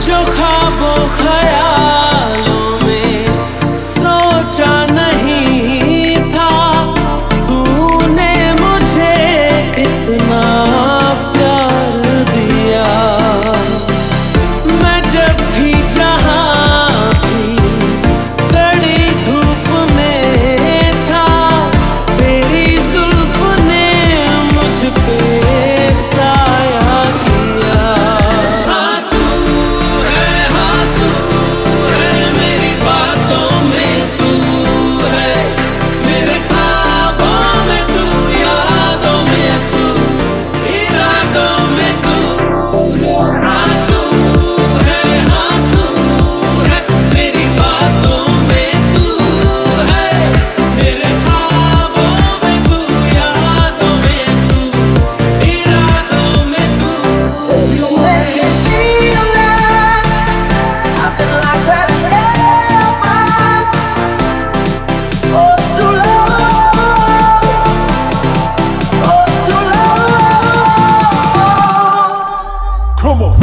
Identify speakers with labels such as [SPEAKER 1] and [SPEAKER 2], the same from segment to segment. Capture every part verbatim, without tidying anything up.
[SPEAKER 1] जो ख्वाबों ख्यालों में सोचा नहीं था, तूने मुझे इतना प्यार दिया। मैं जब भी जहाँ भी कड़ी धूप में था, तेरी जुल्फ ने मुझ पे साया किया। हाँ तू है, हाँ तू है, मेरी बातों में तू है, मेरे ख्वाबों में तू, यादों में तू, इरादों में तू। हाँ तू है, हाँ तू है, मेरी बातों में तू है, मेरे ख्वाबों में तू, यादों में तू, इरादों में तू।
[SPEAKER 2] You make me feel like I've been like that forever. Oh, too long, oh, too long.
[SPEAKER 3] Come on.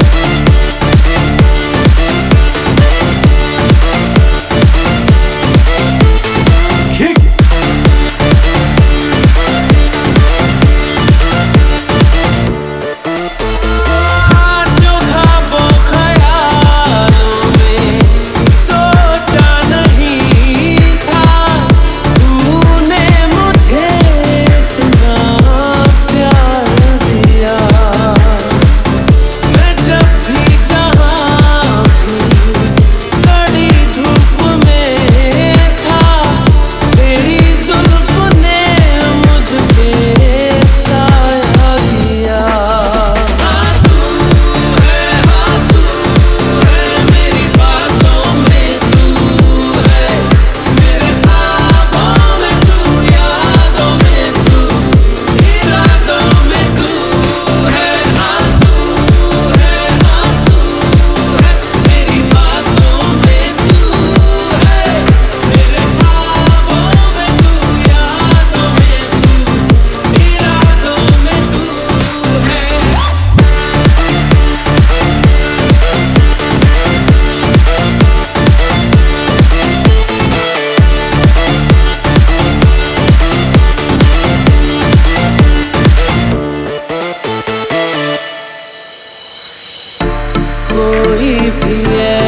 [SPEAKER 3] Kick it.
[SPEAKER 1] जो ख्वाबों ख्यालों में सोचा नहीं था, तूने मुझे इतना प्यार दिया। मैं जब भी जहाँ भी कड़ी धूप में था, तेरी जुल्फ ने मुझ पे साया किया। हाँ तू है, हाँ तू है, मेरी बातों में तू है, मेरे ख्वाबों में तू, यादों में तू, इरादों में तू है। हाँ तू है, हाँ तू है, मेरी बातों में तू है, मेरे ख्वाबों में तू, यादों में तू, इरादों में तू है। कोई भी है